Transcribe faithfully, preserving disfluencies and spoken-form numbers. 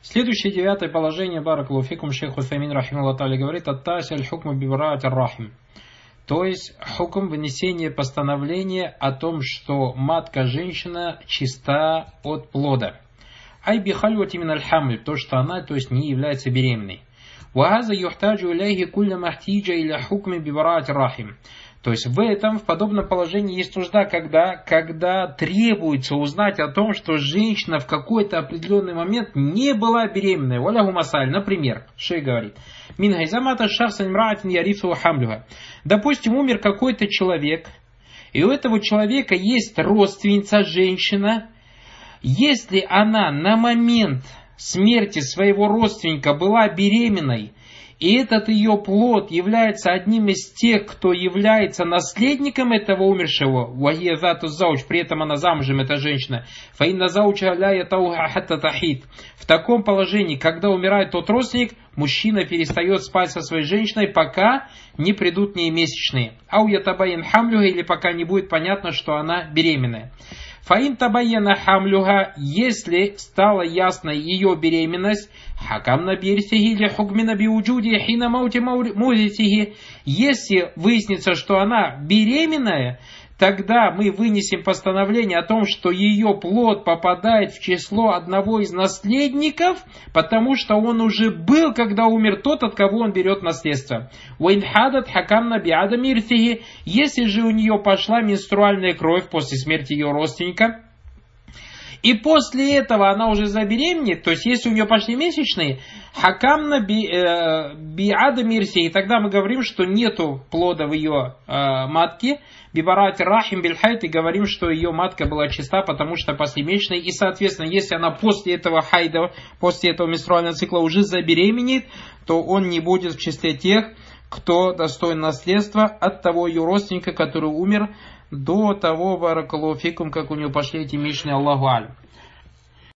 Следующее девятое положение, баракаллаху фикум, шейх Утхаймин рахимахуллах та'аля говорит: аттаси аль-хукму бибараати ар-рахим. То есть хукм вынесения постановления о том, что матка женщина чиста от плода. Ай бихальвати мин аль-хамль, то, что она, то есть, не является беременной. Вахаза юхтаджу иляйхи кулля махтиджа иля хукми бибараати ар-рахим. То есть в этом, в подобном положении есть нужда, когда, когда требуется узнать о том, что женщина в какой-то определенный момент не была беременной. Валяху масаль, например, шейх говорит: мин хайзамата шахсан имраатин ярифу хамлюха. Допустим, умер какой-то человек, и у этого человека есть родственница женщина. Если она на момент смерти своего родственника была беременной, и этот ее плод является одним из тех, кто является наследником этого умершего, при этом она замужем, эта женщина, в таком положении, когда умирает тот родственник, мужчина перестает спать со своей женщиной, пока не придут ней месячные. Или пока не будет понятно, что она беременная. Фаин табайяна хамлюха, если стала ясной ее беременность, хакам на бирсихи или хукмина биуджуди хина маути музитихи, если выяснится, что она беременная, тогда мы вынесем постановление о том, что ее плод попадает в число одного из наследников, потому что он уже был, когда умер тот, от кого он берет наследство. Если же у нее пошла менструальная кровь после смерти ее родственника, и после этого она уже забеременеет, то есть если у нее пошли месячные, хакамна биада мирси, и тогда мы говорим, что нету плода в ее э, матке, бибарати рахим бильхайт, и говорим, что ее матка была чиста, потому что после месячной, и соответственно, если она после этого хайда, после этого менструального цикла уже забеременеет, то он не будет в числе тех, кто достоин наследства от того ее родственника, который умер до того, баракаллаху фикум, как у него пошли эти месячные, Аллаху аль.